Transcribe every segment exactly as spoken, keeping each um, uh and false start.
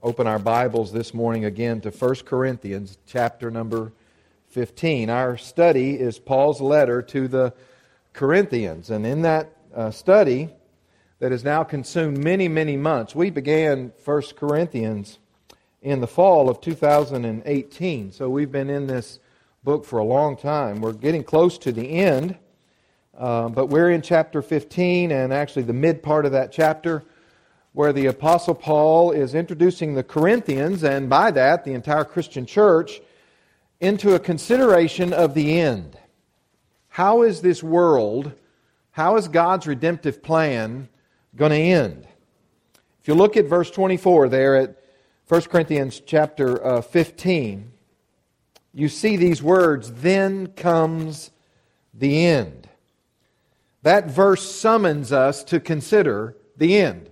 open our Bibles this morning again to First Corinthians chapter number fifteen. Our study is Paul's letter to the Corinthians. And in that uh, study that has now consumed many, many months, we began First Corinthians in the fall of two thousand eighteen. So we've been in this book for a long time. We're getting close to the end, uh, but we're in chapter fifteen, and actually the mid part of that chapter, where the Apostle Paul is introducing the Corinthians, and by that the entire Christian church, into a consideration of the end. How is this world, how is God's redemptive plan going to end? If you look at verse twenty-four there at First Corinthians chapter uh, fifteen, you see these words, "Then comes the end." That verse summons us to consider the end.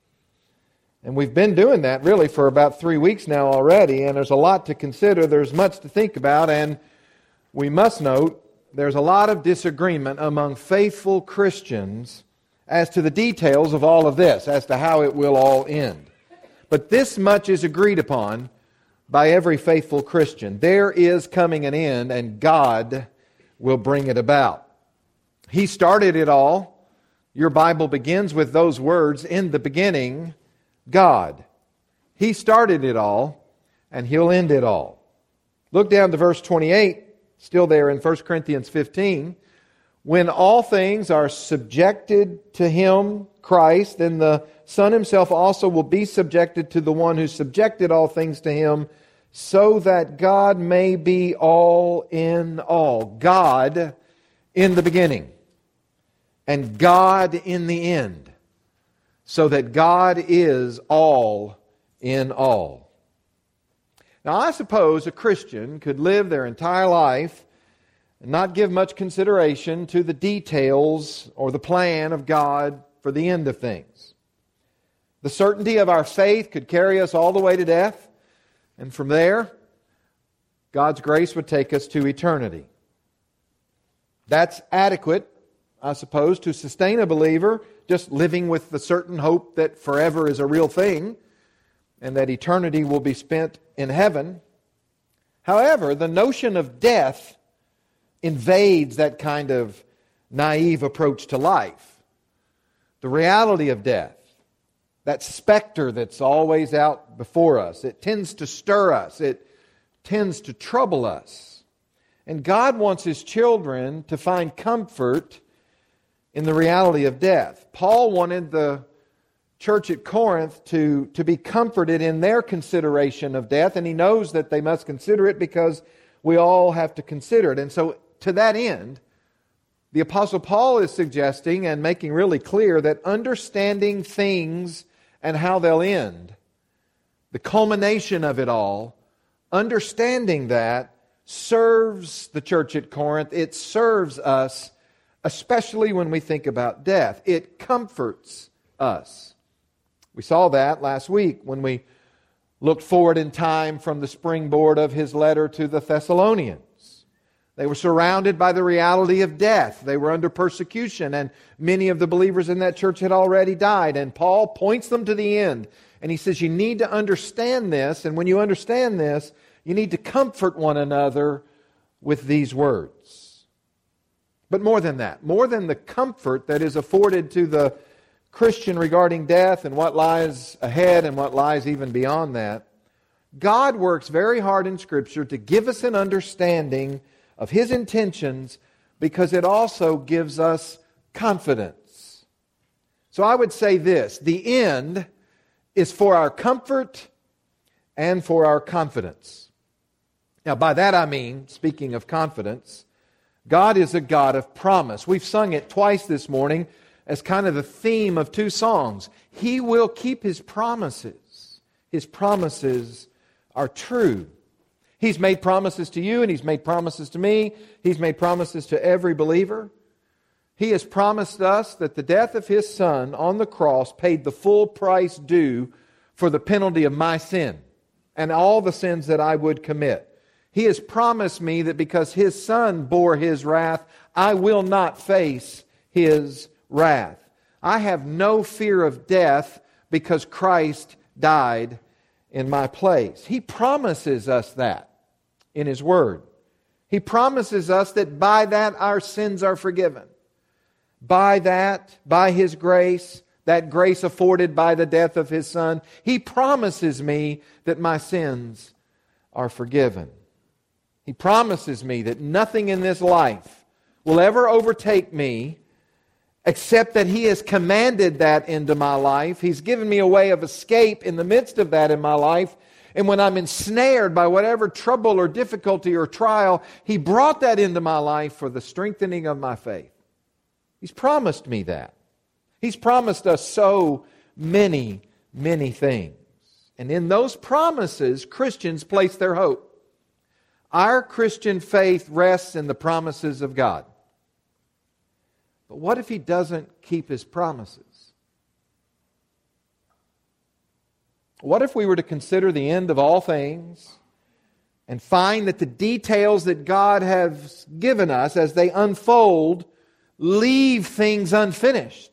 And we've been doing that really for about three weeks now already, and there's a lot to consider, there's much to think about, and we must note there's a lot of disagreement among faithful Christians as to the details of all of this, as to how it will all end. But this much is agreed upon by every faithful Christian. There is coming an end, and God will bring it about. He started it all. Your Bible begins with those words, "In the beginning, God." He started it all, and He'll end it all. Look down to verse twenty-eight, still there in First Corinthians fifteen. "When all things are subjected to Him, Christ, then the Son Himself also will be subjected to the one who subjected all things to Him, so that God may be all in all." God in the beginning, and God in the end, so that God is all in all. Now, I suppose a Christian could live their entire life and not give much consideration to the details or the plan of God for the end of things. The certainty of our faith could carry us all the way to death, and from there, God's grace would take us to eternity. That's adequate, I suppose, to sustain a believer, just living with the certain hope that forever is a real thing and that eternity will be spent in heaven. However, the notion of death invades that kind of naive approach to life. The reality of death, that specter that's always out before us, it tends to stir us, it tends to trouble us. And God wants His children to find comfort in the reality of death. Paul wanted the church at Corinth to, to be comforted in their consideration of death, and he knows that they must consider it because we all have to consider it. And so, to that end, the Apostle Paul is suggesting and making really clear that understanding things and how they'll end, the culmination of it all, understanding that serves the church at Corinth. It serves us, especially when we think about death. It comforts us. We saw that last week when we looked forward in time from the springboard of his letter to the Thessalonians. They were surrounded by the reality of death. They were under persecution, and many of the believers in that church had already died. And Paul points them to the end. And he says, you need to understand this, and when you understand this, you need to comfort one another with these words. But more than that, more than the comfort that is afforded to the Christian regarding death and what lies ahead and what lies even beyond that, God works very hard in Scripture to give us an understanding of His intentions, because it also gives us confidence. So I would say this: the end is for our comfort and for our confidence. Now, by that I mean, speaking of confidence, God is a God of promise. We've sung it twice this morning as kind of the theme of two songs. He will keep His promises. His promises are true. He's made promises to you, and He's made promises to me. He's made promises to every believer. He has promised us that the death of His Son on the cross paid the full price due for the penalty of my sin and all the sins that I would commit. He has promised me that because His Son bore His wrath, I will not face His wrath. I have no fear of death because Christ died in my place. He promises us that in His Word. He promises us that by that our sins are forgiven. By that, by His grace, that grace afforded by the death of His Son, He promises me that my sins are forgiven. He promises me that nothing in this life will ever overtake me except that He has commanded that into my life. He's given me a way of escape in the midst of that in my life. And when I'm ensnared by whatever trouble or difficulty or trial, He brought that into my life for the strengthening of my faith. He's promised me that. He's promised us so many, many things. And in those promises, Christians place their hope. Our Christian faith rests in the promises of God. But what if He doesn't keep His promises? What if we were to consider the end of all things and find that the details that God has given us as they unfold leave things unfinished?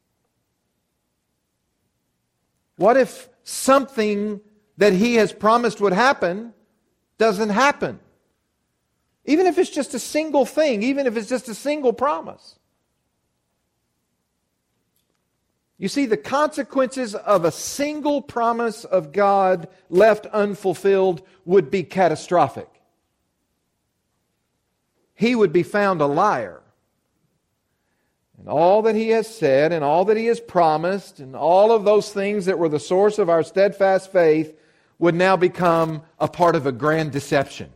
What if something that He has promised would happen doesn't happen? Even if it's just a single thing, even if it's just a single promise. You see, the consequences of a single promise of God left unfulfilled would be catastrophic. He would be found a liar. And all that He has said and all that He has promised and all of those things that were the source of our steadfast faith would now become a part of a grand deception.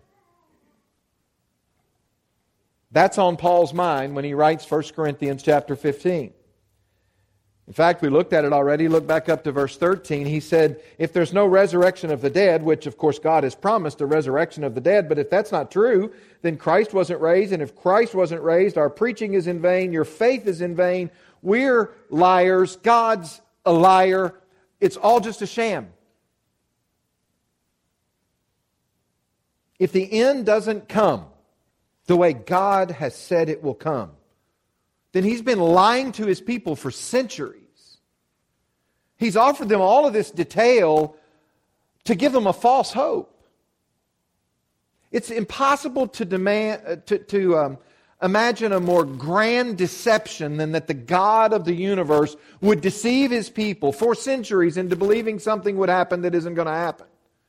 That's on Paul's mind when he writes First Corinthians chapter fifteen. In fact, we looked at it already. Look back up to verse thirteen. He said, if there's no resurrection of the dead, which of course God has promised a resurrection of the dead, but if that's not true, then Christ wasn't raised. And if Christ wasn't raised, our preaching is in vain. Your faith is in vain. We're liars. God's a liar. It's all just a sham. If the end doesn't come the way God has said it will come, then He's been lying to His people for centuries. He's offered them all of this detail to give them a false hope. It's impossible to demand uh, to, to um, imagine a more grand deception than that the God of the universe would deceive His people for centuries into believing something would happen that isn't going to happen.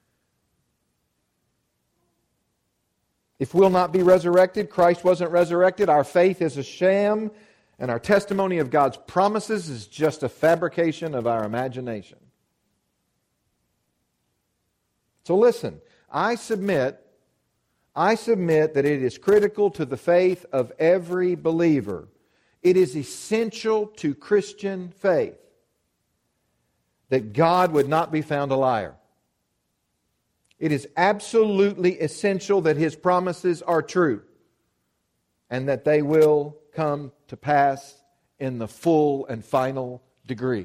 If we'll not be resurrected, Christ wasn't resurrected, our faith is a sham, and our testimony of God's promises is just a fabrication of our imagination. So listen, I submit, I submit that it is critical to the faith of every believer. It is essential to Christian faith that God would not be found a liar. It is absolutely essential that His promises are true and that they will come to pass in the full and final degree.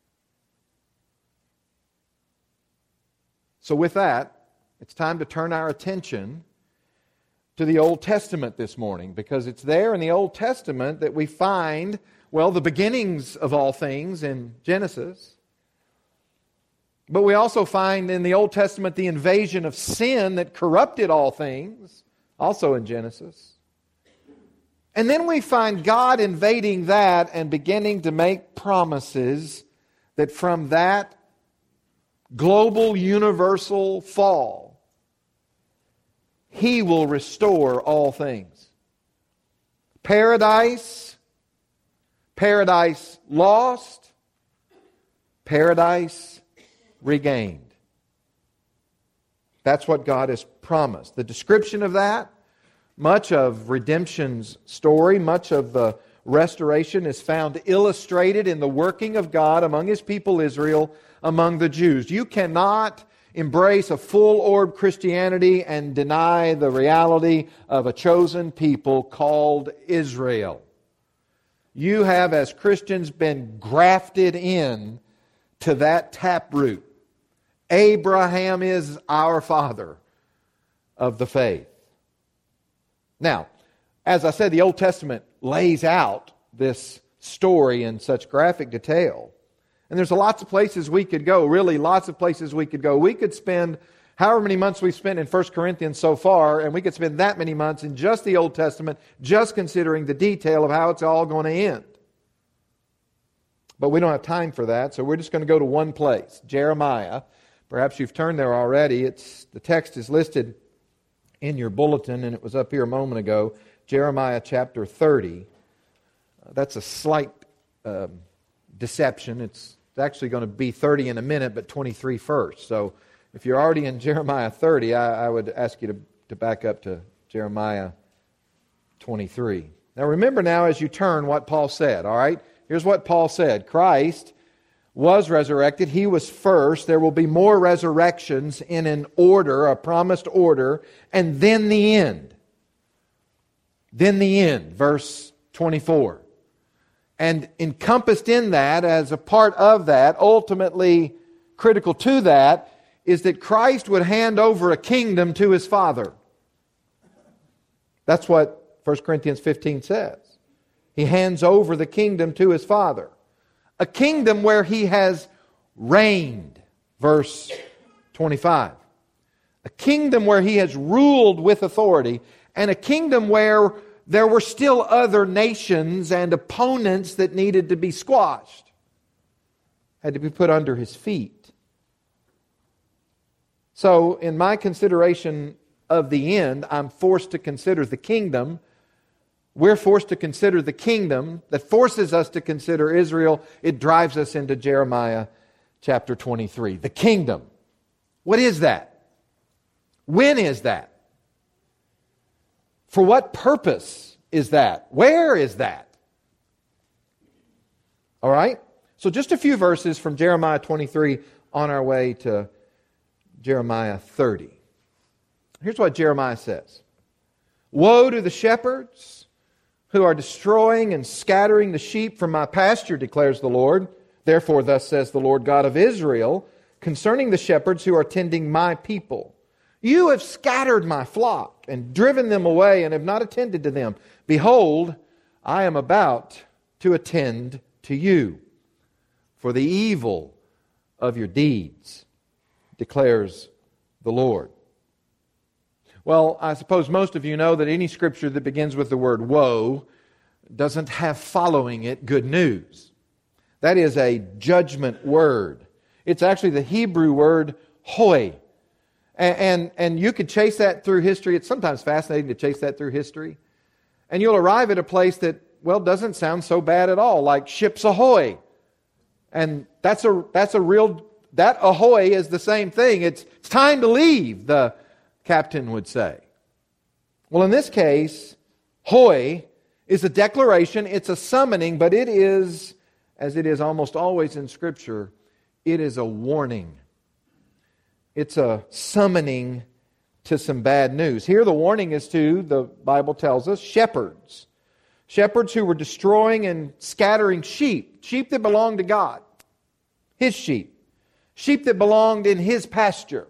So with that, it's time to turn our attention to the Old Testament this morning, because it's there in the Old Testament that we find, well, the beginnings of all things in Genesis. But we also find in the Old Testament the invasion of sin that corrupted all things, also in Genesis. And then we find God invading that and beginning to make promises that from that global, universal fall, He will restore all things. Paradise, paradise lost, paradise regained. That's what God has promised. The description of that, much of redemption's story, much of the restoration is found illustrated in the working of God among His people Israel, among the Jews. You cannot embrace a full-orbed Christianity and deny the reality of a chosen people called Israel. You have, as Christians, been grafted in to that taproot. Abraham is our father of the faith. Now, as I said, the Old Testament lays out this story in such graphic detail. And there's lots of places we could go, really lots of places we could go. We could spend however many months we've spent in First Corinthians so far, and we could spend that many months in just the Old Testament, just considering the detail of how it's all going to end. But we don't have time for that, so we're just going to go to one place, Jeremiah. Perhaps you've turned there already. It's the text is listed in your bulletin, and it was up here a moment ago, Jeremiah chapter thirty. Uh, that's a slight um, deception. It's actually going to be thirty in a minute, but twenty-three first. So if you're already in Jeremiah thirty, I, I would ask you to, to back up to Jeremiah twenty-three. Now remember now as you turn what Paul said, all right? Here's what Paul said. Christ was resurrected. He was first. There will be more resurrections in an order, a promised order, and then the end. Then the end, verse twenty-four. And encompassed in that, as a part of that, ultimately critical to that, is that Christ would hand over a kingdom to His Father. That's what First Corinthians fifteen says. He hands over the kingdom to His Father. A kingdom where He has reigned. Verse twenty-five. A kingdom where He has ruled with authority, and a kingdom where there were still other nations and opponents that needed to be squashed. Had to be put under His feet. So, in my consideration of the end, I'm forced to consider the kingdom. We're forced to consider the kingdom that forces us to consider Israel. It drives us into Jeremiah chapter twenty-three. The kingdom. What is that? When is that? For what purpose is that? Where is that? All right? So just a few verses from Jeremiah twenty-three on our way to Jeremiah thirty. Here's what Jeremiah says. Woe to the shepherds who are destroying and scattering the sheep from my pasture, declares the Lord. Therefore, thus says the Lord God of Israel, concerning the shepherds who are tending my people. You have scattered my flock and driven them away and have not attended to them. Behold, I am about to attend to you for the evil of your deeds, declares the Lord. Well, I suppose most of you know that any scripture that begins with the word woe doesn't have following it good news. That is a judgment word. It's actually the Hebrew word hoi. And, and, and you could chase that through history. It's sometimes fascinating to chase that through history. And you'll arrive at a place that, well, doesn't sound so bad at all, like ships ahoy. And that's a that's a real, that ahoy is the same thing. It's, it's time to leave, the captain would say. Well, in this case, hoi is a declaration, it's a summoning, but it is, as it is almost always in Scripture, it is a warning. It's a summoning to some bad news. Here the warning is to, the Bible tells us, shepherds. Shepherds who were destroying and scattering sheep. Sheep that belonged to God. His sheep. Sheep that belonged in His pasture.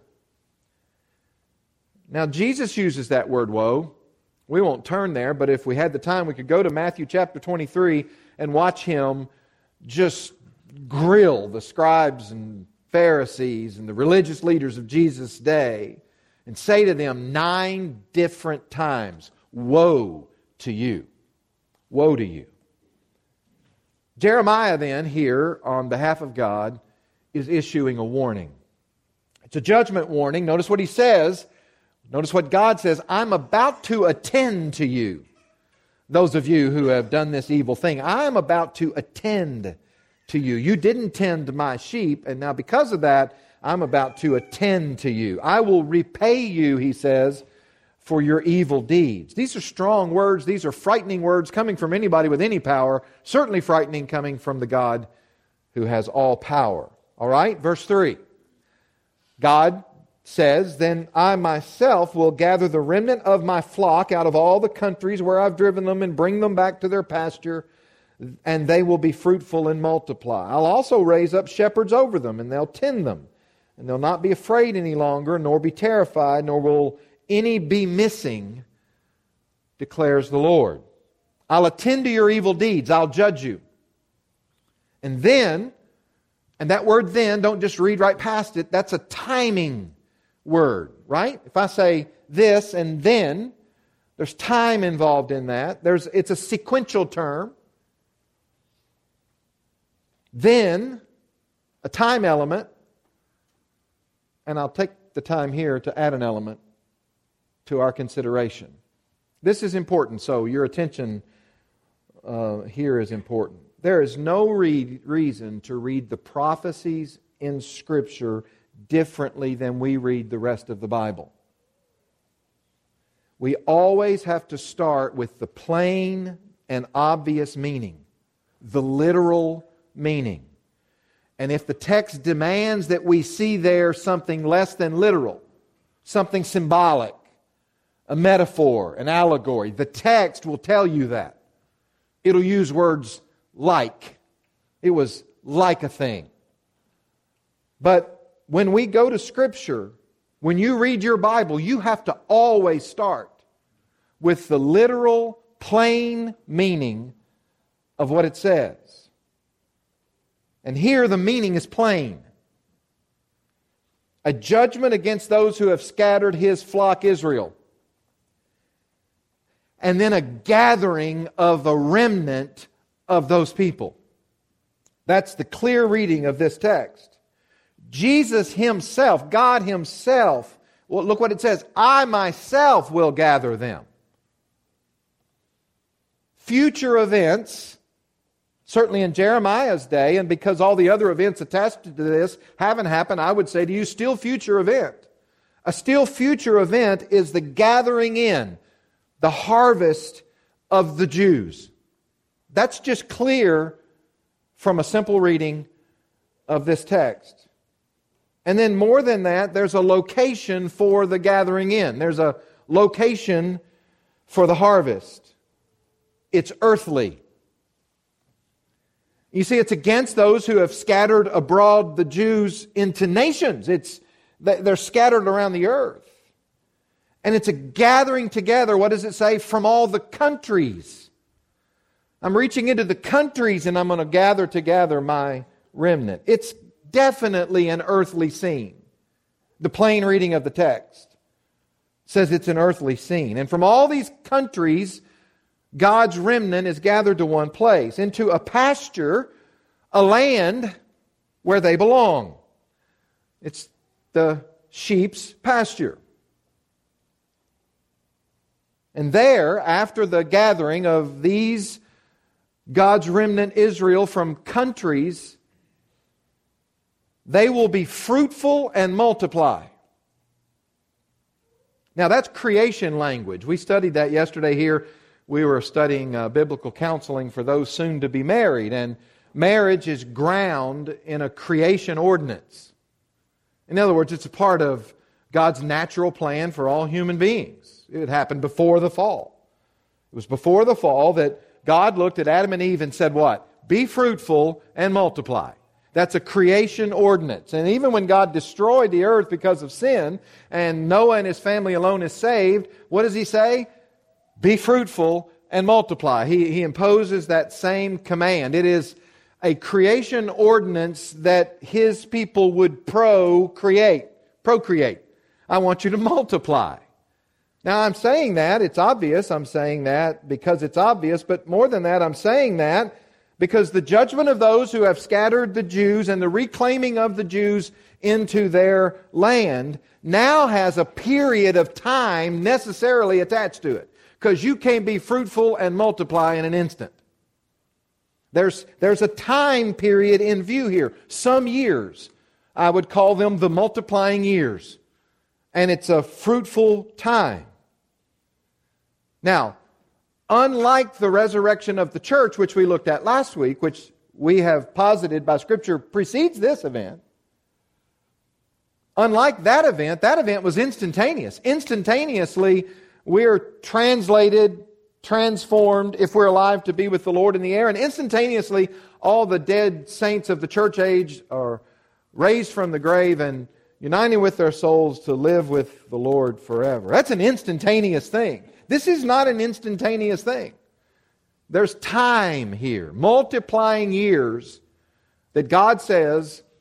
Now Jesus uses that word woe. We won't turn there, but if we had the time, we could go to Matthew chapter twenty-three and watch Him just grill the scribes and Pharisees and the religious leaders of Jesus' day and say to them nine different times, woe to you. Woe to you. Jeremiah then here on behalf of God is issuing a warning. It's a judgment warning. Notice what he says. Notice what God says. I'm about to attend to you. Those of you who have done this evil thing, I'm about to attend to you. You didn't tend my sheep, and now because of that, I'm about to attend to you. I will repay you, he says, for your evil deeds. These are strong words. These are frightening words coming from anybody with any power. Certainly frightening coming from the God who has all power. All right, verse three. God says, then I myself will gather the remnant of my flock out of all the countries where I've driven them and bring them back to their pasture, and they will be fruitful and multiply. I'll also raise up shepherds over them, and they'll tend them, and they'll not be afraid any longer, nor be terrified, nor will any be missing, declares the Lord. I'll attend to your evil deeds. I'll judge you. And then And that word then, don't just read right past it. That's a timing word, right? If I say this and then, there's time involved in that. There's, it's a sequential term. Then, a time element. And I'll take the time here to add an element to our consideration. This is important, so your attention uh, here is important. There is no re- reason to read the prophecies in Scripture differently than we read the rest of the Bible. We always have to start with the plain and obvious meaning, the literal meaning. And if the text demands that we see there something less than literal, something symbolic, a metaphor, an allegory, the text will tell you that. It'll use words like. It was like a thing. But when we go to Scripture, when you read your Bible, you have to always start with the literal, plain meaning of what it says. And here the meaning is plain. A judgment against those who have scattered His flock Israel. And then a gathering of a remnant of those people. That's the clear reading of this text. Jesus Himself, God Himself, well, look what it says, I myself will gather them. Future events, certainly in Jeremiah's day, and because all the other events attached to this haven't happened, I would say to you, still future event. A still future event is the gathering in, the harvest of the Jews. That's just clear from a simple reading of this text. And then more than that, there's a location for the gathering in. There's a location for the harvest. It's earthly. You see, it's against those who have scattered abroad the Jews into nations. It's they're scattered around the earth. And it's a gathering together, what does it say? From all the countries. I'm reaching into the countries and I'm going to gather together my remnant. It's definitely an earthly scene. The plain reading of the text says it's an earthly scene. And from all these countries, God's remnant is gathered to one place, into a pasture, a land where they belong. It's the sheep's pasture. And there, after the gathering of these God's remnant Israel from countries, they will be fruitful and multiply. Now that's creation language. We studied that yesterday here. We were studying uh, biblical counseling for those soon to be married. And marriage is ground in a creation ordinance. In other words, it's a part of God's natural plan for all human beings. It happened before the fall. It was before the fall that God looked at Adam and Eve and said what? Be fruitful and multiply. That's a creation ordinance. And even when God destroyed the earth because of sin, and Noah and his family alone is saved, what does He say? Be fruitful and multiply. He, he imposes that same command. It is a creation ordinance that His people would procreate. Procreate. I want you to multiply. Now I'm saying that, it's obvious I'm saying that because it's obvious, but more than that I'm saying that because the judgment of those who have scattered the Jews and the reclaiming of the Jews into their land now has a period of time necessarily attached to it. Because you can't be fruitful and multiply in an instant. There's, there's a time period in view here. Some years. I would call them the multiplying years. And it's a fruitful time. Now, unlike the resurrection of the church, which we looked at last week, which we have posited by Scripture precedes this event, unlike that event, that event was instantaneous. Instantaneously, we are translated, transformed, if we're alive, to be with the Lord in the air. And instantaneously, all the dead saints of the church age are raised from the grave and united with their souls to live with the Lord forever. That's an instantaneous thing. This is not an instantaneous thing. There's time here, multiplying years that God says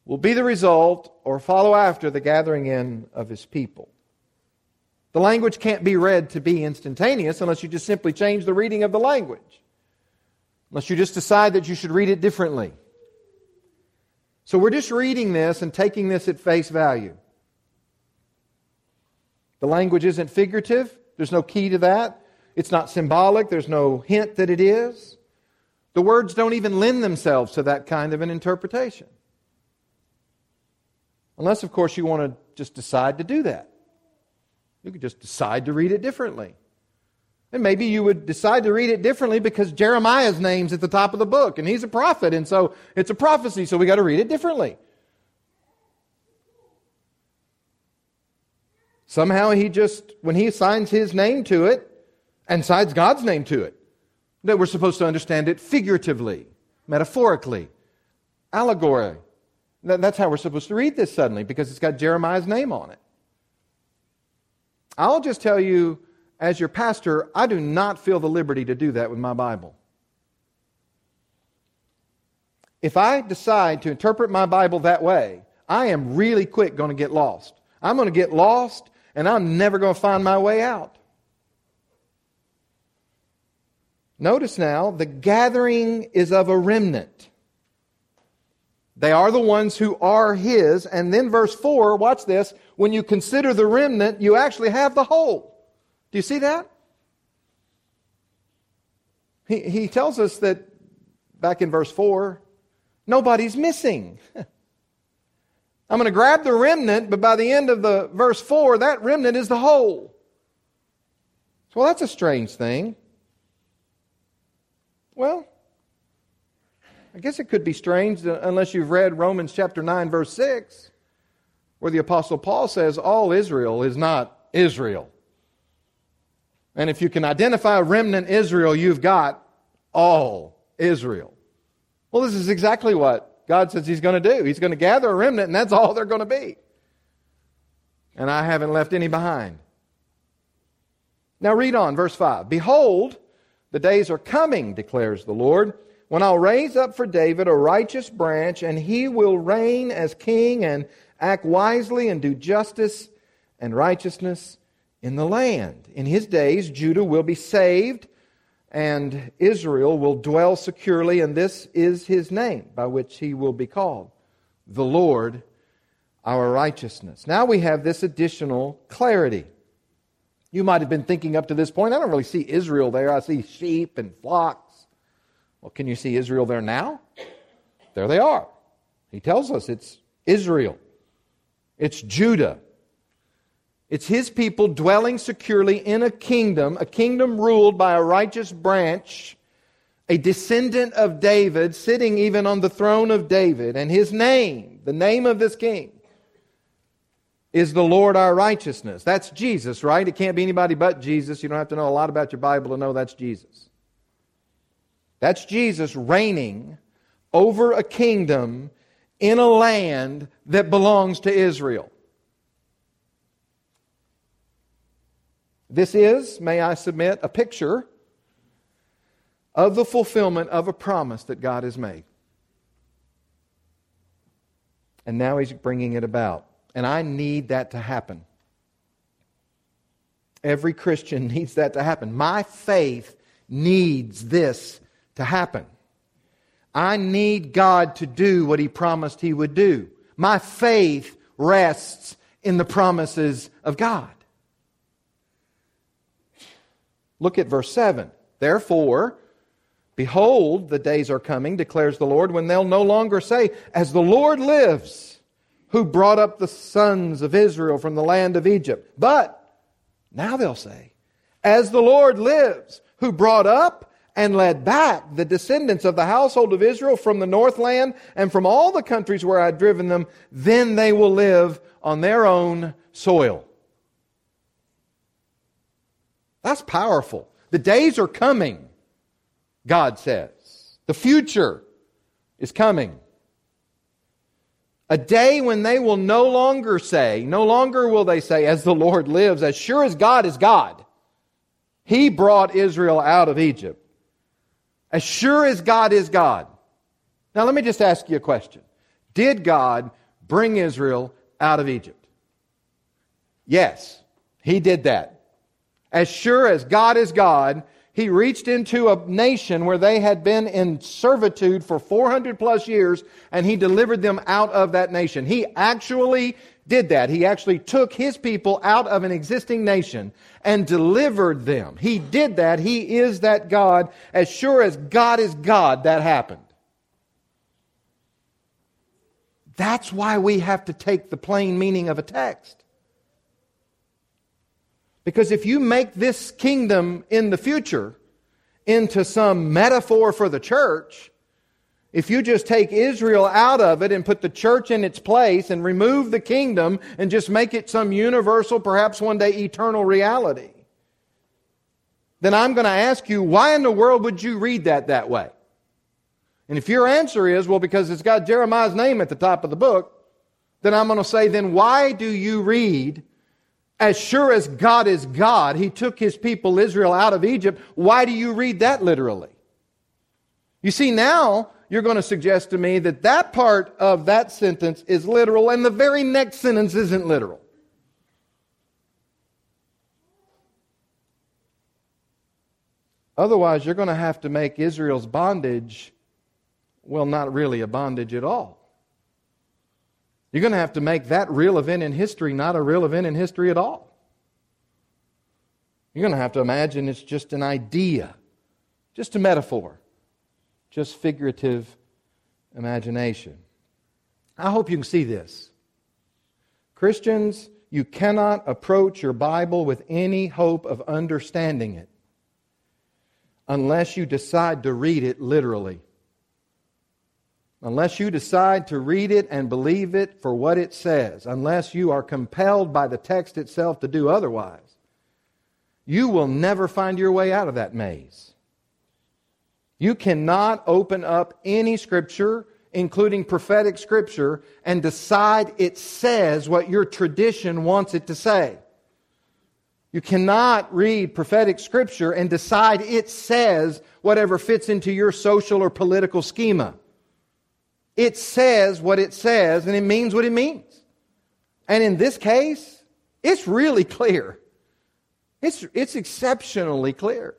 will be the result or follow after the gathering in of His people. The language can't be read to be instantaneous unless you just simply change the reading of the language. Unless you just decide that you should read it differently. So we're just reading this and taking this at face value. The language isn't figurative. There's no key to that. It's not symbolic. There's no hint that it is. The words don't even lend themselves to that kind of an interpretation. Unless, of course, you want to just decide to do that. You could just decide to read it differently. And maybe you would decide to read it differently because Jeremiah's name's at the top of the book, and he's a prophet, and so it's a prophecy, so we got to read it differently. Somehow he just, when he assigns his name to it, and assigns God's name to it, that we're supposed to understand it figuratively, metaphorically, allegory. That's how we're supposed to read this suddenly, because it's got Jeremiah's name on it. I'll just tell you, as your pastor, I do not feel the liberty to do that with my Bible. If I decide to interpret my Bible that way, I am really quick going to get lost. I'm going to get lost, and I'm never going to find my way out. Notice now, the gathering is of a remnant. They are the ones who are His. And then verse four, watch this. When you consider the remnant, you actually have the whole. Do you see that? He, he tells us that, back in verse four, nobody's missing. I'm going to grab the remnant, but by the end of the verse four, that remnant is the whole. So, well, that's a strange thing. Well, I guess it could be strange unless you've read Romans chapter nine, verse six, where the Apostle Paul says all Israel is not Israel. And if you can identify remnant Israel, you've got all Israel. Well, this is exactly what God says He's going to do. He's going to gather a remnant, and that's all they're going to be. And I haven't left any behind. Now read on, verse five. Behold, the days are coming, declares the Lord, when I'll raise up for David a righteous branch, and he will reign as king and act wisely and do justice and righteousness in the land. In his days, Judah will be saved, and Israel will dwell securely, and this is his name by which he will be called, the Lord our righteousness. Now we have this additional clarity. You might have been thinking up to this point, I don't really see Israel there. I see sheep and flocks. Well, can you see Israel there now? There they are. He tells us it's Israel. It's Judah. It's His people dwelling securely in a kingdom, a kingdom ruled by a righteous branch, a descendant of David, sitting even on the throne of David. And his name, the name of this king, is the Lord our righteousness. That's Jesus, right? It can't be anybody but Jesus. You don't have to know a lot about your Bible to know that's Jesus. That's Jesus reigning over a kingdom in a land that belongs to Israel. This is, may I submit, a picture of the fulfillment of a promise that God has made. And now He's bringing it about. And I need that to happen. Every Christian needs that to happen. My faith needs this to happen. I need God to do what He promised He would do. My faith rests in the promises of God. Look at verse seven. Therefore, behold, the days are coming, declares the Lord, when they'll no longer say, as the Lord lives, who brought up the sons of Israel from the land of Egypt. But now they'll say, as the Lord lives, who brought up and led back the descendants of the household of Israel from the northland and from all the countries where I'd driven them, then they will live on their own soil. That's powerful. The days are coming, God says. The future is coming. A day when they will no longer say, no longer will they say, as the Lord lives, as sure as God is God. He brought Israel out of Egypt. As sure as God is God. Now let me just ask you a question. Did God bring Israel out of Egypt? Yes, He did that. As sure as God is God, He reached into a nation where they had been in servitude for four hundred plus years, and He delivered them out of that nation. He actually did that. He actually took His people out of an existing nation and delivered them. He did that. He is that God. As sure as God is God, that happened. That's why we have to take the plain meaning of a text. Because if you make this kingdom in the future into some metaphor for the church, if you just take Israel out of it and put the church in its place and remove the kingdom and just make it some universal, perhaps one day eternal reality, then I'm going to ask you, why in the world would you read that that way? And if your answer is, well, because it's got Jeremiah's name at the top of the book, then I'm going to say, then why do you read, as sure as God is God, He took His people Israel out of Egypt, why do you read that literally? You see, now you're going to suggest to me that that part of that sentence is literal and the very next sentence isn't literal. Otherwise, you're going to have to make Israel's bondage, well, not really a bondage at all. You're going to have to make that real event in history not a real event in history at all. You're going to have to imagine it's just an idea, just a metaphor, just figurative imagination. I hope you can see this. Christians, you cannot approach your Bible with any hope of understanding it unless you decide to read it literally. Unless you decide to read it and believe it for what it says, unless you are compelled by the text itself to do otherwise, you will never find your way out of that maze. You cannot open up any Scripture, including prophetic Scripture, and decide it says what your tradition wants it to say. You cannot read prophetic Scripture and decide it says whatever fits into your social or political schema. It says what it says, and it means what it means. And in this case, it's really clear. It's, it's exceptionally clear.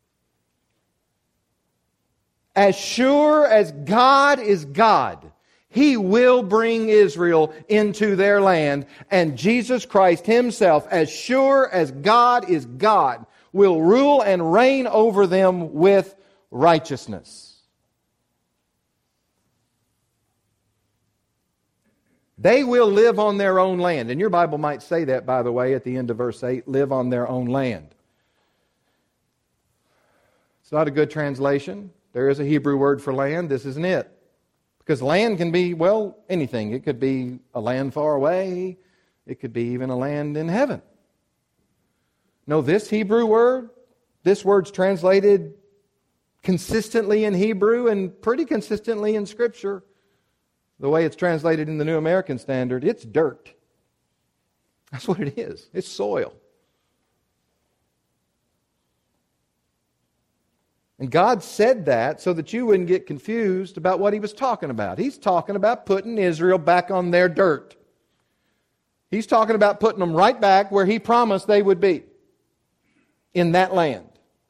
As sure as God is God, He will bring Israel into their land, and Jesus Christ Himself, as sure as God is God, will rule and reign over them with righteousness. They will live on their own land. And your Bible might say that, by the way, at the end of verse eight, live on their own land. It's not a good translation. There is a Hebrew word for land. This isn't it. Because land can be, well, anything. It could be a land far away. It could be even a land in heaven. No, this Hebrew word, this word's translated consistently in Hebrew and pretty consistently in Scripture. The way it's translated in the New American Standard, it's dirt. That's what it is. It's soil. And God said that so that you wouldn't get confused about what He was talking about. He's talking about putting Israel back on their dirt. He's talking about putting them right back where He promised they would be, in that land.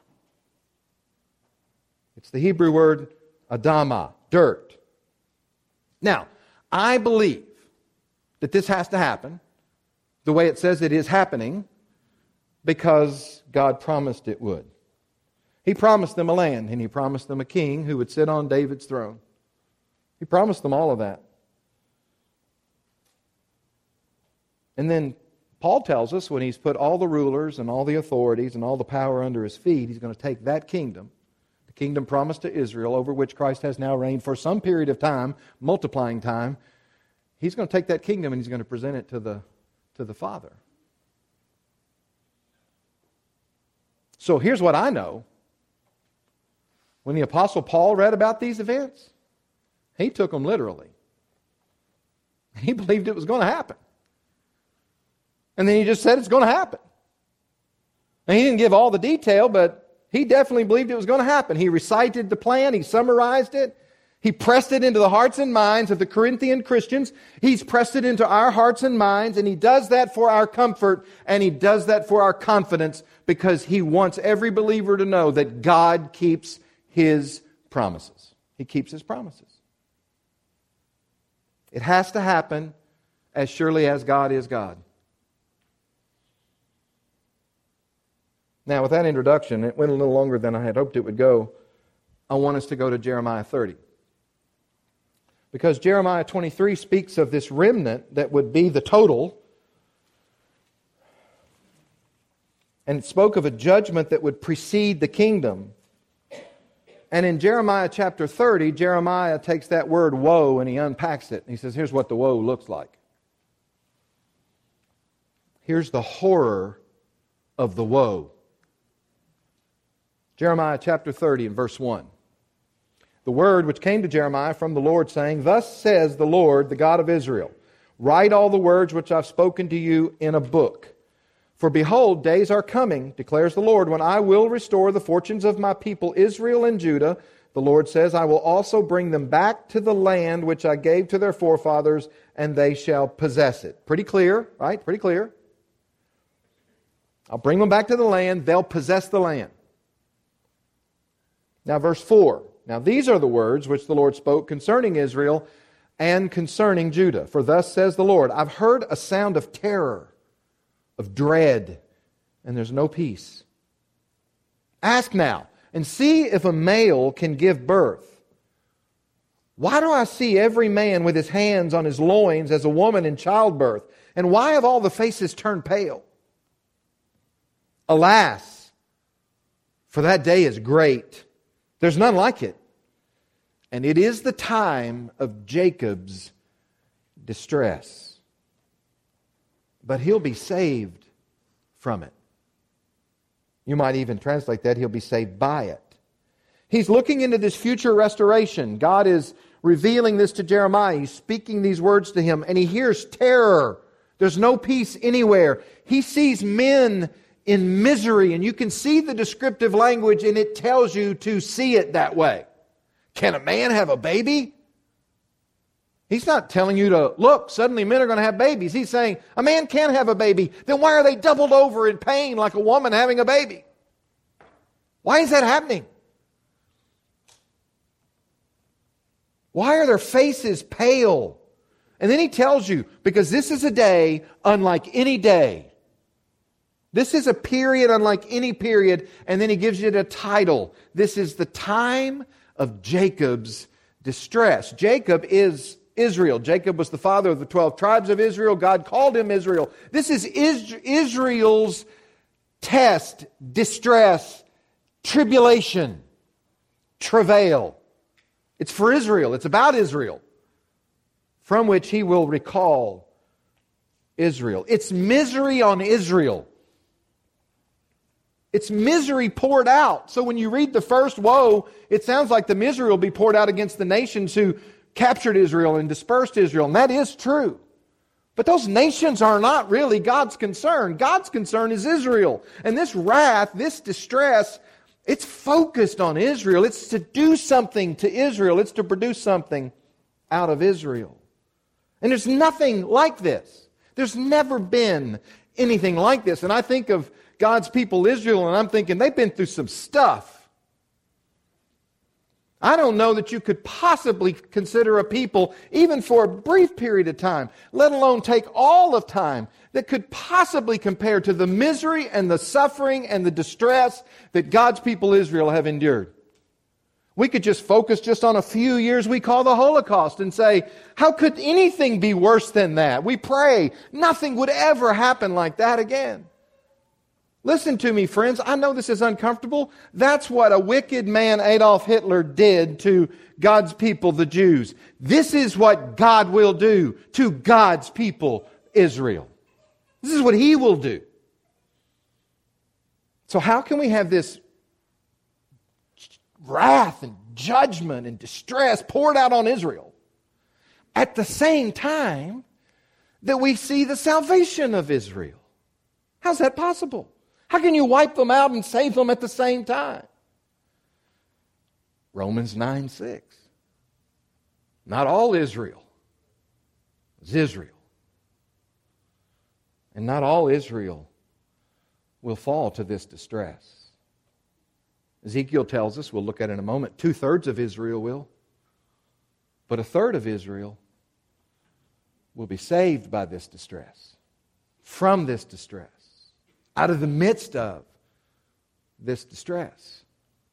It's the Hebrew word Adamah, dirt. Now, I believe that this has to happen the way it says it is happening because God promised it would. He promised them a land, and He promised them a king who would sit on David's throne. He promised them all of that. And then Paul tells us when He's put all the rulers and all the authorities and all the power under His feet, He's going to take that kingdom, the kingdom promised to Israel, over which Christ has now reigned for some period of time, multiplying time. He's going to take that kingdom and He's going to present it to the, to the Father. So here's what I know. When the Apostle Paul read about these events, he took them literally. He believed it was going to happen. And then he just said it's going to happen. And he didn't give all the detail, but he definitely believed it was going to happen. He recited the plan. He summarized it. He pressed it into the hearts and minds of the Corinthian Christians. He's pressed it into our hearts and minds, and He does that for our comfort, and He does that for our confidence, because He wants every believer to know that God keeps His promises. He keeps His promises. It has to happen as surely as God is God. Now, with that introduction, it went a little longer than I had hoped it would go. I want us to go to Jeremiah thirty. Because Jeremiah twenty-three speaks of this remnant that would be the total. And it spoke of a judgment that would precede the kingdom. And in Jeremiah chapter thirty, Jeremiah takes that word woe and he unpacks it. And he says, here's what the woe looks like. Here's the horror of the woe. Jeremiah chapter thirty and verse one. The word which came to Jeremiah from the Lord, saying, Thus says the Lord, the God of Israel, write all the words which I've spoken to you in a book. For behold, days are coming, declares the Lord, when I will restore the fortunes of my people Israel and Judah. The Lord says, I will also bring them back to the land which I gave to their forefathers, and they shall possess it. Pretty clear, right? Pretty clear. I'll bring them back to the land, they'll possess the land. Now verse four. Now these are the words which the Lord spoke concerning Israel and concerning Judah. For thus says the Lord, I've heard a sound of terror, of dread, and there's no peace. Ask now, and see if a male can give birth. Why do I see every man with his hands on his loins as a woman in childbirth? And why have all the faces turned pale? Alas, for that day is great. There's none like it. And it is the time of Jacob's distress. But he'll be saved from it. You might even translate that, he'll be saved by it. He's looking into this future restoration. God is revealing this to Jeremiah. He's speaking these words to him, and he hears terror. There's no peace anywhere. He sees men in misery, and you can see the descriptive language, and it tells you to see it that way. Can a man have a baby? He's not telling you to, look, suddenly men are going to have babies. He's saying, a man can have a baby. Then why are they doubled over in pain like a woman having a baby? Why is that happening? Why are their faces pale? And then he tells you, because this is a day unlike any day. This is a period unlike any period. And then he gives you the title. This is the time of Jacob's distress. Jacob is Israel. Jacob was the father of the twelve tribes of Israel. God called him Israel. This is Israel's test, distress, tribulation, travail. It's for Israel. It's about Israel, from which he will recall Israel. It's misery on Israel. It's misery poured out. So when you read the first woe, it sounds like the misery will be poured out against the nations who captured Israel and dispersed Israel. And that is true. But those nations are not really God's concern. God's concern is Israel. And this wrath, this distress, it's focused on Israel. It's to do something to Israel. It's to produce something out of Israel. And there's nothing like this. There's never been anything like this. And I think of God's people Israel, and I'm thinking they've been through some stuff. I don't know that you could possibly consider a people, even for a brief period of time, let alone take all of time, that could possibly compare to the misery and the suffering and the distress that God's people Israel have endured. We could just focus just on a few years we call the Holocaust and say, how could anything be worse than that? We pray nothing would ever happen like that again. Listen to me, friends. I know this is uncomfortable. That's what a wicked man, Adolf Hitler, did to God's people, the Jews. This is what God will do to God's people, Israel. This is what He will do. So how can we have this wrath and judgment and distress poured out on Israel at the same time that we see the salvation of Israel? How's that possible? How can you wipe them out and save them at the same time? Romans nine six. Not all Israel. It's Israel. And not all Israel will fall to this distress. Ezekiel tells us, we'll look at in a moment, two-thirds of Israel will. But a third of Israel will be saved by this distress, from this distress, out of the midst of this distress.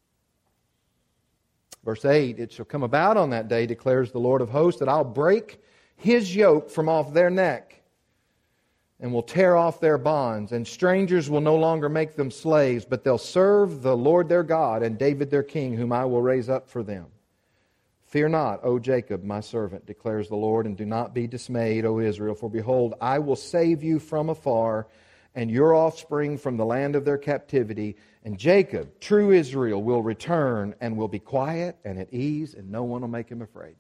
Verse eight, it shall come about on that day, declares the Lord of hosts, that I'll break His yoke from off their neck and will tear off their bonds, and strangers will no longer make them slaves, but they'll serve the Lord their God and David their king, whom I will raise up for them. Fear not, O Jacob, my servant, declares the Lord, and do not be dismayed, O Israel, for behold, I will save you from afar, and your offspring from the land of their captivity. And Jacob, true Israel, will return and will be quiet and at ease, and no one will make him afraid.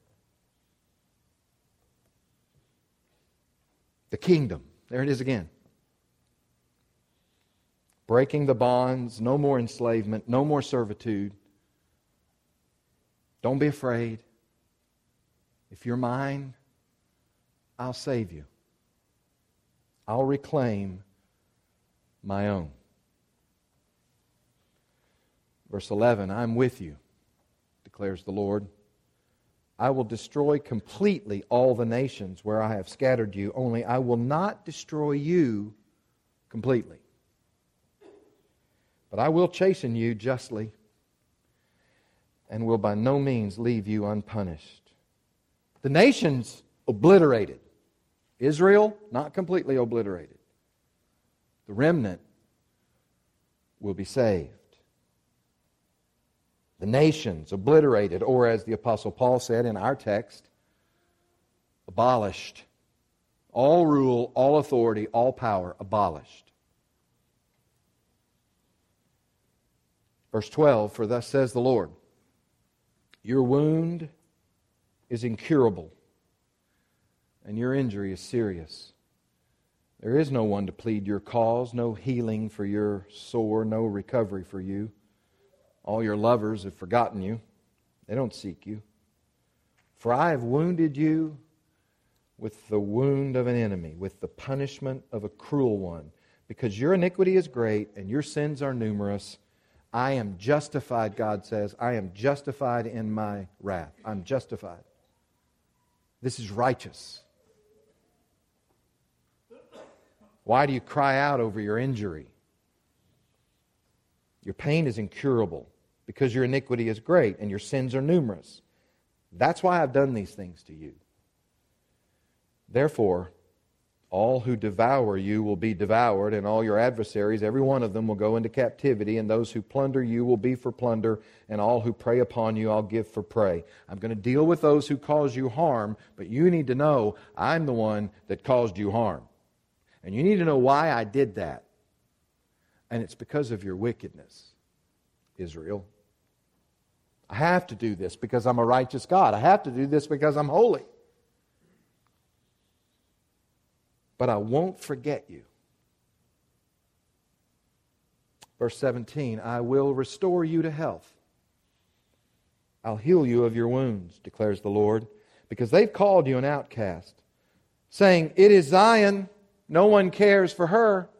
The kingdom. There it is again. Breaking the bonds, no more enslavement, no more servitude. Don't be afraid. If you're mine, I'll save you. I'll reclaim my own. Verse eleven, I'm with you, declares the Lord. I will destroy completely all the nations where I have scattered you, only I will not destroy you completely. But I will chasten you justly, and will by no means leave you unpunished. The nations obliterated. Israel, not completely obliterated. The remnant will be saved. The nations obliterated, or as the Apostle Paul said in our text, abolished. All rule, all authority, all power abolished. Verse twelve, for thus says the Lord, your wound is incurable, and your injury is serious. There is no one to plead your cause, no healing for your sore, no recovery for you. All your lovers have forgotten you. They don't seek you. For I have wounded you with the wound of an enemy, with the punishment of a cruel one. Because your iniquity is great and your sins are numerous, I am justified, God says. I am justified in my wrath. I'm justified. This is righteous. Why do you cry out over your injury? Your pain is incurable because your iniquity is great and your sins are numerous. That's why I've done these things to you. Therefore, all who devour you will be devoured, and all your adversaries, every one of them, will go into captivity, and those who plunder you will be for plunder, and all who prey upon you I'll give for prey. I'm going to deal with those who cause you harm, but you need to know I'm the one that caused you harm. And you need to know why I did that. And it's because of your wickedness, Israel. I have to do this because I'm a righteous God. I have to do this because I'm holy. But I won't forget you. Verse seventeen, I will restore you to health. I'll heal you of your wounds, declares the Lord, because they've called you an outcast, saying, it is Zion, no one cares for her.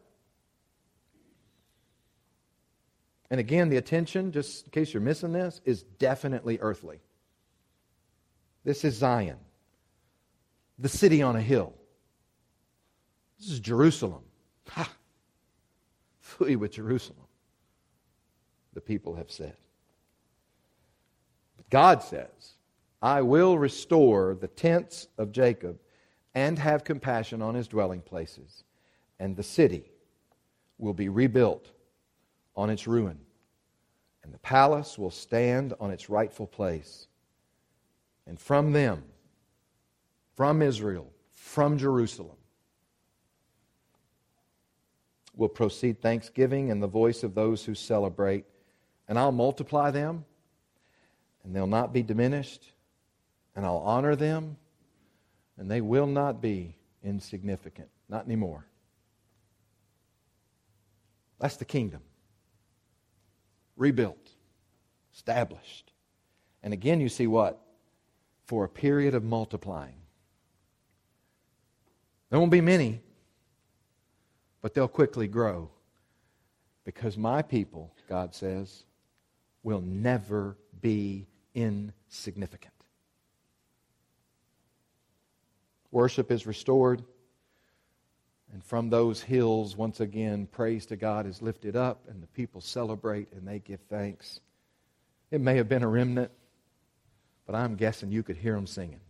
And again, the attention, just in case you're missing this, is definitely earthly. This is Zion, the city on a hill. This is Jerusalem. Ha! Flee with Jerusalem, the people have said. But God says, I will restore the tents of Jacob and have compassion on his dwelling places, and the city will be rebuilt on its ruin, and the palace will stand on its rightful place. And from them, from Israel, from Jerusalem, will proceed thanksgiving and the voice of those who celebrate. And I'll multiply them, and they'll not be diminished. And I'll honor them, and they will not be insignificant. Not anymore. That's the kingdom. Rebuilt. Established. And again you see what? for a period of multiplying. There won't be many, but they'll quickly grow. Because my people, God says, will never be insignificant. Worship is restored. And from those hills, once again, praise to God is lifted up, and the people celebrate and they give thanks. It may have been a remnant, but I'm guessing you could hear them singing.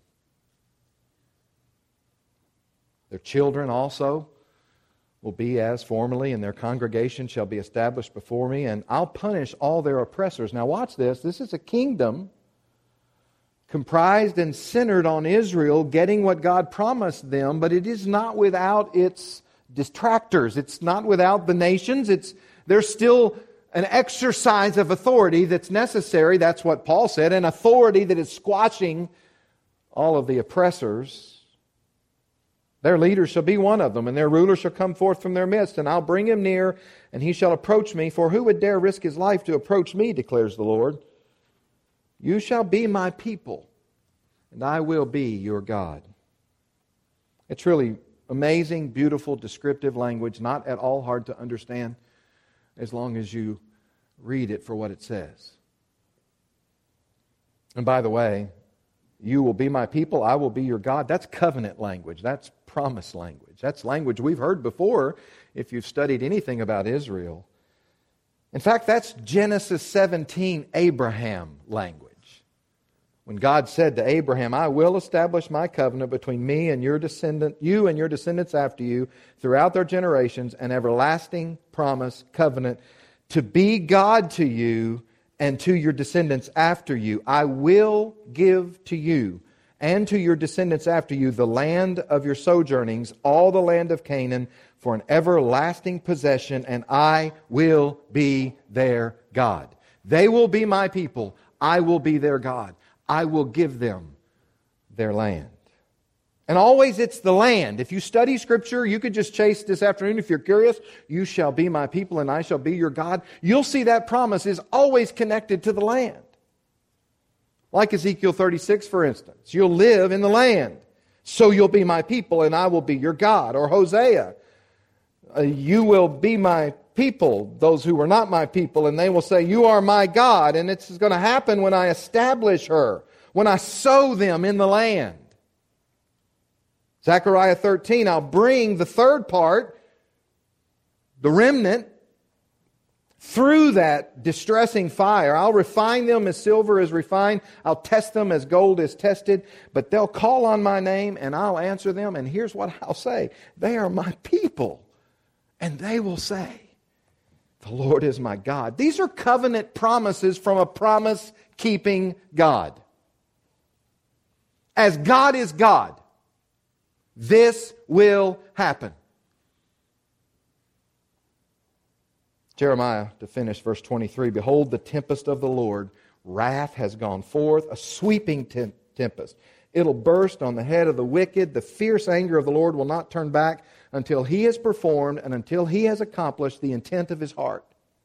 Their children also will be as formerly, and their congregation shall be established before me, and I'll punish all their oppressors. Now watch this. This is a kingdom comprised and centered on Israel getting what God promised them, but it is not without its detractors. It's not without the nations. It's there's still an exercise of authority that's necessary. That's what Paul said, an authority that is squashing all of the oppressors. Their leader shall be one of them, and their ruler shall come forth from their midst, and I'll bring him near, and he shall approach me. For who would dare risk his life to approach me, declares the Lord? You shall be my people, and I will be your God. It's really amazing, beautiful, descriptive language, not at all hard to understand as long as you read it for what it says. And by the way, you will be my people, I will be your God. That's covenant language. That's promise language. That's language we've heard before if you've studied anything about Israel. In fact, that's Genesis seventeen Abraham language. When God said to Abraham, I will establish my covenant between me and your descendant, you and your descendants after you throughout their generations, an everlasting promise covenant to be God to you and to your descendants after you. I will give to you and to your descendants after you the land of your sojournings, all the land of Canaan, for an everlasting possession, and I will be their God. They will be my people. I will be their God. I will give them their land. And always it's the land. If you study Scripture, you could just chase this afternoon if you're curious. You shall be my people and I shall be your God. You'll see that promise is always connected to the land. Like Ezekiel thirty-six, for instance. You'll live in the land. So you'll be my people and I will be your God. Or Hosea. Uh, you will be my people, those who were not my people, and they will say, you are my God. And it's going to happen when I establish her, when I sow them in the land. Zechariah thirteen, I'll bring the third part, the remnant, through that distressing fire. I'll refine them as silver is refined. I'll test them as gold is tested. But they'll call on my name and I'll answer them. And here's what I'll say. They are my people. And they will say, the Lord is my God. These are covenant promises from a promise-keeping God. As God is God, this will happen. Jeremiah, to finish, verse twenty-three, behold, the tempest of the Lord, wrath has gone forth, a sweeping tem- tempest. It'll burst on the head of the wicked. The fierce anger of the Lord will not turn back until He has performed and until He has accomplished the intent of His heart.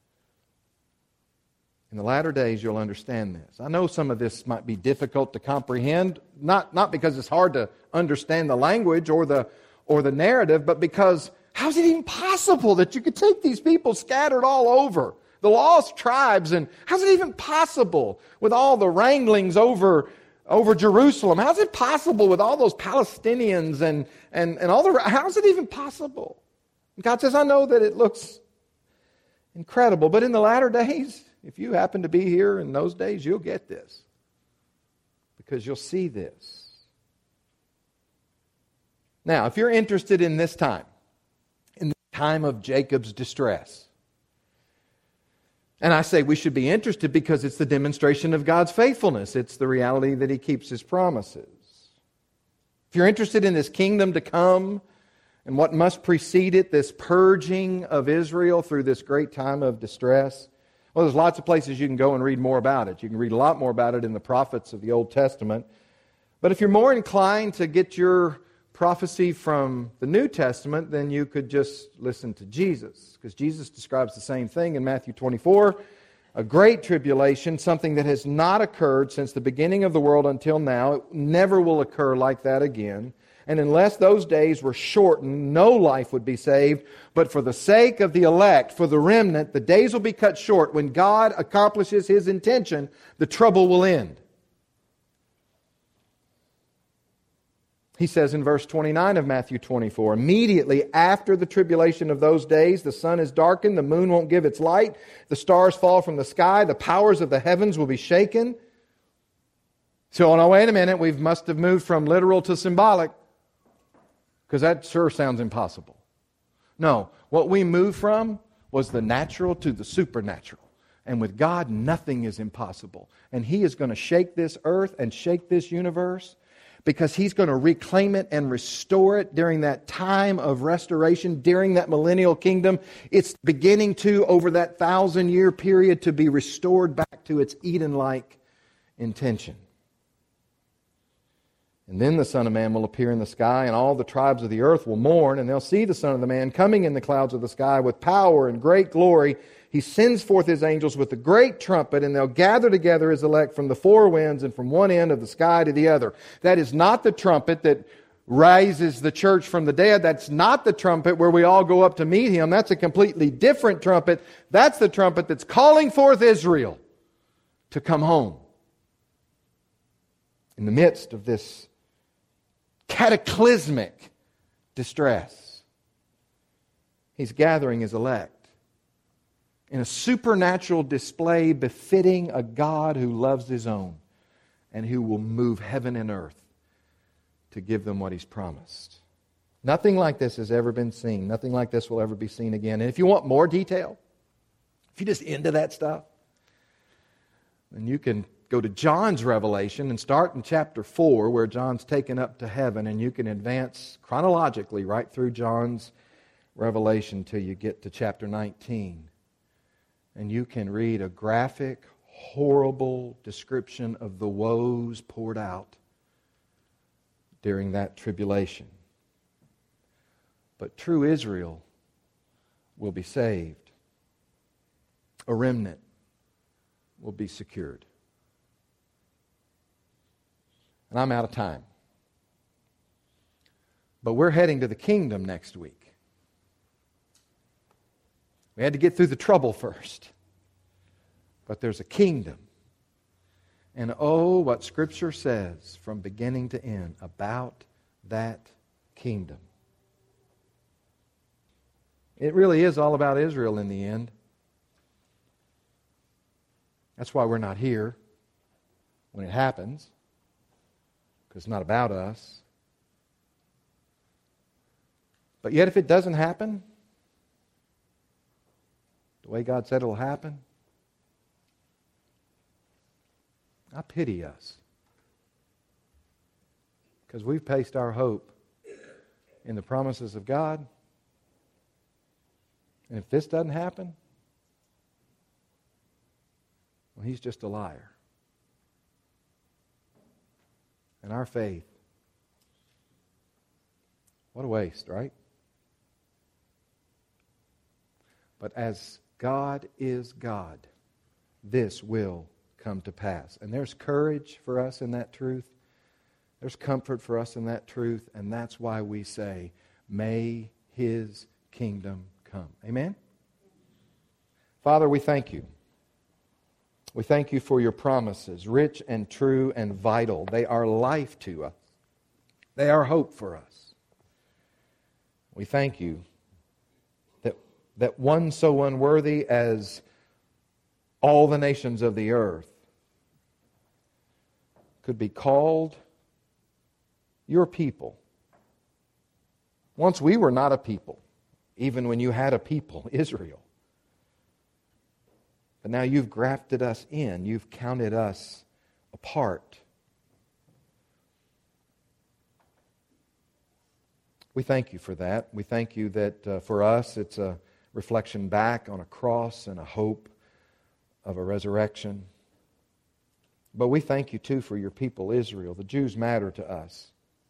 In the latter days, you'll understand this. I know some of this might be difficult to comprehend, not, not because it's hard to understand the language or the, or the narrative, but because how is it even possible that you could take these people scattered all over, the lost tribes, and how's it even possible with all the wranglings over over Jerusalem? How's it possible with all those Palestinians and, and, and all the... How's it even possible? And God says, I know that it looks incredible, but in the latter days, if you happen to be here in those days, you'll get this. Because you'll see this. Now, if you're interested in this time, in the time of Jacob's distress, and I say we should be interested because it's the demonstration of God's faithfulness. It's the reality that He keeps His promises. If you're interested in this kingdom to come and what must precede it, this purging of Israel through this great time of distress, well, there's lots of places you can go and read more about it. You can read a lot more about it in the prophets of the Old Testament. But if you're more inclined to get your prophecy from the New Testament, then you could just listen to Jesus. Because Jesus describes the same thing in Matthew twenty-four. a great tribulation, something that has not occurred since the beginning of the world until now. It never will occur like that again. And unless those days were shortened, no life would be saved. But for the sake of the elect, for the remnant, the days will be cut short. When God accomplishes His intention, the trouble will end. He says in verse twenty-nine of Matthew twenty-four, immediately after the tribulation of those days, the sun is darkened, the moon won't give its light, the stars fall from the sky, the powers of the heavens will be shaken. So, now wait a minute, we must have moved from literal to symbolic, because that sure sounds impossible. No, what we moved from was the natural to the supernatural. And with God, nothing is impossible. And He is going to shake this earth and shake this universe, because He's going to reclaim it and restore it during that time of restoration, during that millennial kingdom. It's beginning to, over that thousand-year period, to be restored back to its Eden-like intention. And then the Son of Man will appear in the sky, and all the tribes of the earth will mourn, and they'll see the Son of the Man coming in the clouds of the sky with power and great glory. He sends forth His angels with a great trumpet, and they'll gather together His elect from the four winds and from one end of the sky to the other. That is not the trumpet that raises the church from the dead. That's not the trumpet where we all go up to meet Him. That's a completely different trumpet. That's the trumpet that's calling forth Israel to come home. In the midst of this cataclysmic distress, He's gathering His elect in a supernatural display befitting a God who loves His own and who will move heaven and earth to give them what He's promised. Nothing like this has ever been seen. Nothing like this will ever be seen again. And if you want more detail, if you're just into that stuff, then you can go to John's Revelation and start in chapter four, where John's taken up to heaven, and you can advance chronologically right through John's Revelation till you get to chapter nineteen. And you can read a graphic, horrible description of the woes poured out during that tribulation. But true Israel will be saved. A remnant will be secured. And I'm out of time. But we're heading to the kingdom next week. We had to get through the trouble first. But there's a kingdom. And oh, what Scripture says from beginning to end about that kingdom. It really is all about Israel in the end. That's why we're not here when it happens. Because it's not about us. But yet if it doesn't happen the way God said it'll happen, I pity us. Because we've placed our hope in the promises of God. And if this doesn't happen, well, He's just a liar. And our faith, what a waste, right? But as God is God, this will come to pass. And there's courage for us in that truth. There's comfort for us in that truth. And that's why we say, may His kingdom come. Amen? Father, we thank You. We thank You for Your promises, rich and true and vital. They are life to us. They are hope for us. We thank You that, that one so unworthy as all the nations of the earth could be called Your people. Once we were not a people, even when You had a people, Israel. But now You've grafted us in. You've counted us apart. We thank You for that. We thank You that uh, for us it's a reflection back on a cross and a hope of a resurrection. But we thank You too for Your people Israel. The Jews matter to us.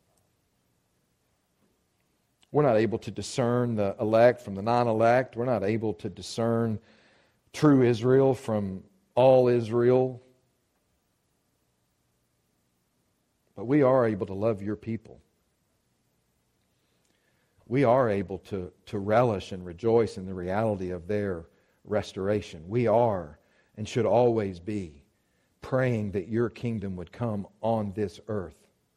We're not able to discern the elect from the non-elect. We're not able to discern true Israel from all Israel. But we are able to love your people. We are able to, to relish and rejoice in the reality of their restoration. We are and should always be praying that your kingdom would come on this earth.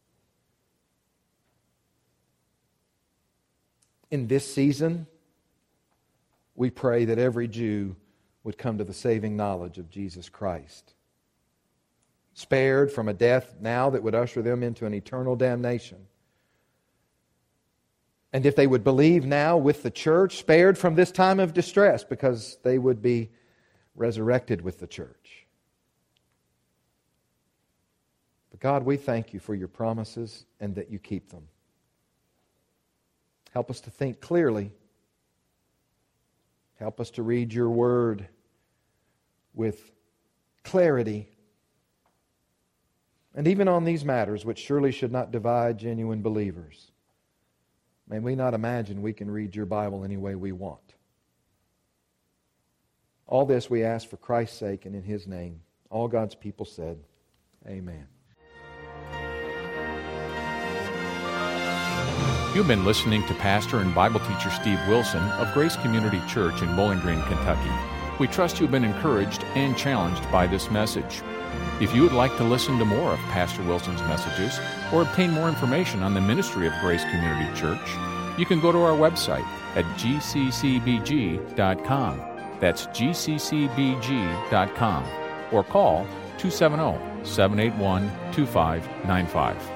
In this season, we pray that every Jew would come to the saving knowledge of Jesus Christ, spared from a death now that would usher them into an eternal damnation. And if they would believe now with the church, spared from this time of distress, because they would be resurrected with the church. But God, we thank you for your promises and that you keep them. Help us to think clearly. Help us to read your word with clarity. And even on these matters, which surely should not divide genuine believers, may we not imagine we can read your Bible any way we want. All this we ask for Christ's sake and in His name. All God's people said, amen. You've been listening to Pastor and Bible teacher Steve Wilson of Grace Community Church in Bowling Green, Kentucky. We trust you've been encouraged and challenged by this message. If you would like to listen to more of Pastor Wilson's messages or obtain more information on the ministry of Grace Community Church, you can go to our website at g c c b g dot com. That's g c c b g dot com. Or call two seven zero, seven eight one, two five nine five.